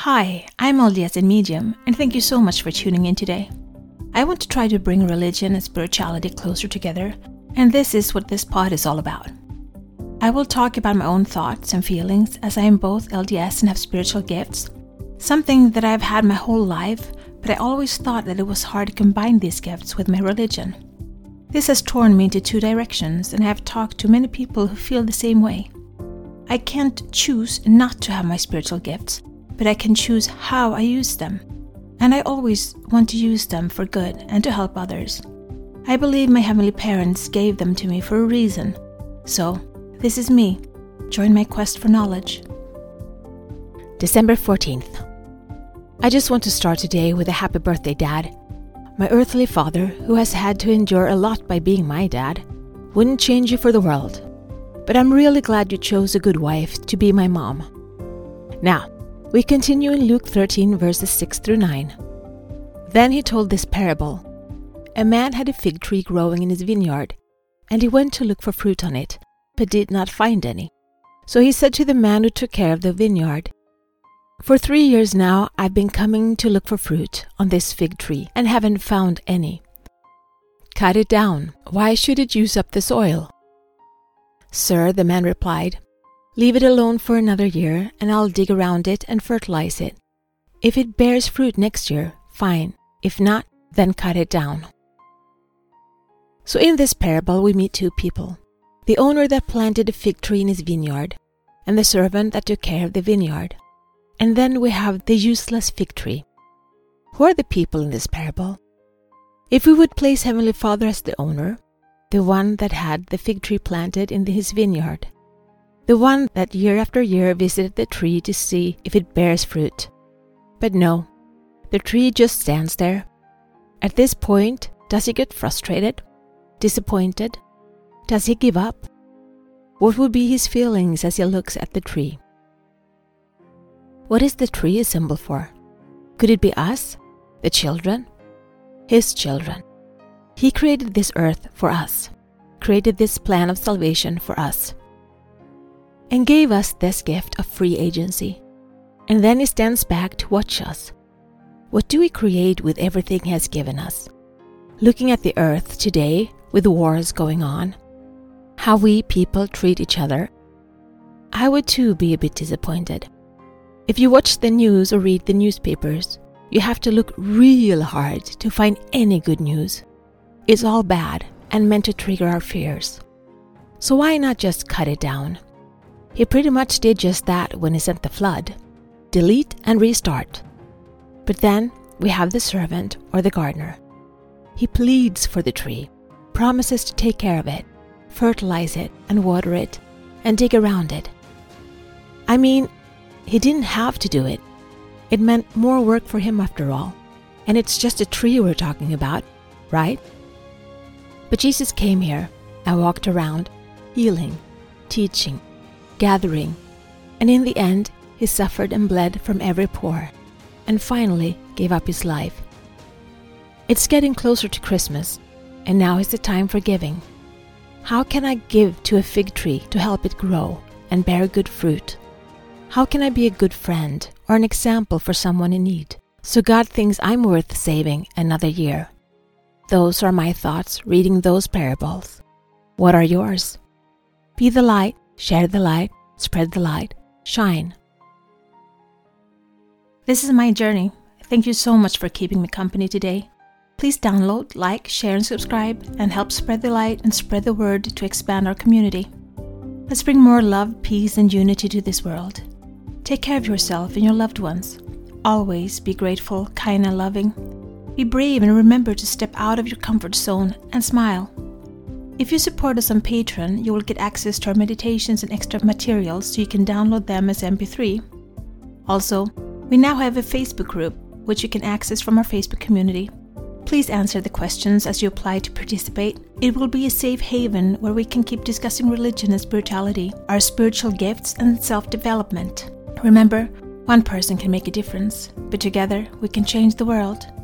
Hi, I'm LDS in Medium, and thank you so much for tuning in today. I want to try to bring religion and spirituality closer together, and this is what this pod is all about. I will talk about my own thoughts and feelings as I am both LDS and have spiritual gifts, something that I've had my whole life, but I always thought that it was hard to combine these gifts with my religion. This has torn me into two directions, and I have talked to many people who feel the same way. I can't choose not to have my spiritual gifts, but I can choose how I use them. And I always want to use them for good and to help others. I believe my heavenly parents gave them to me for a reason. So, this is me. Join my quest for knowledge. December 14th. I just want to start today with a happy birthday, Dad. My earthly father, who has had to endure a lot by being my dad, wouldn't change you for the world. But I'm really glad you chose a good wife to be my mom. Now, we continue in Luke 13 verses 6 through 9. Then he told this parable. A man had a fig tree growing in his vineyard, and he went to look for fruit on it, but did not find any. So he said to the man who took care of the vineyard, "For 3 years now I've been coming to look for fruit on this fig tree and haven't found any. Cut it down. Why should it use up the soil?" "Sir," the man replied, "leave it alone for another year, and I'll dig around it and fertilize it. If it bears fruit next year, fine. If not, then cut it down." So in this parable we meet two people. The owner that planted a fig tree in his vineyard, and the servant that took care of the vineyard. And then we have the useless fig tree. Who are the people in this parable? If we would place Heavenly Father as the owner, the one that had the fig tree planted in his vineyard, the one that year after year visited the tree to see if it bears fruit. But no, the tree just stands there. At this point, does he get frustrated? Disappointed? Does he give up? What would be his feelings as he looks at the tree? What is the tree a symbol for? Could it be us, the children? His children. He created this earth for us, created this plan of salvation for us, and gave us this gift of free agency. And then he stands back to watch us. What do we create with everything he has given us? Looking at the earth today with wars going on, how we people treat each other, I would too be a bit disappointed. If you watch the news or read the newspapers, you have to look real hard to find any good news. It's all bad and meant to trigger our fears. So why not just cut it down? He pretty much did just that when he sent the flood. Delete and restart. But then we have the servant or the gardener. He pleads for the tree, promises to take care of it, fertilize it and water it, and dig around it. I mean, he didn't have to do it. It meant more work for him after all. And it's just a tree we're talking about, right? But Jesus came here and walked around, healing, teaching, gathering, and in the end, he suffered and bled from every pore, and finally gave up his life. It's getting closer to Christmas, and now is the time for giving. How can I give to a fig tree to help it grow and bear good fruit? How can I be a good friend or an example for someone in need, so God thinks I'm worth saving another year? Those are my thoughts reading those parables. What are yours? Be the light, share the light, spread the light, shine. This is my journey. Thank you so much for keeping me company today. Please download, like, share, and subscribe, and help spread the light and spread the word to expand our community. Let's bring more love, peace, and unity to this world. Take care of yourself and your loved ones. Always be grateful, kind, and loving. Be brave and remember to step out of your comfort zone and smile. If you support us on Patreon, you will get access to our meditations and extra materials so you can download them as MP3. Also, we now have a Facebook group, which you can access from our Facebook community. Please answer the questions as you apply to participate. It will be a safe haven where we can keep discussing religion and spirituality, our spiritual gifts, and self-development. Remember, one person can make a difference, but together we can change the world.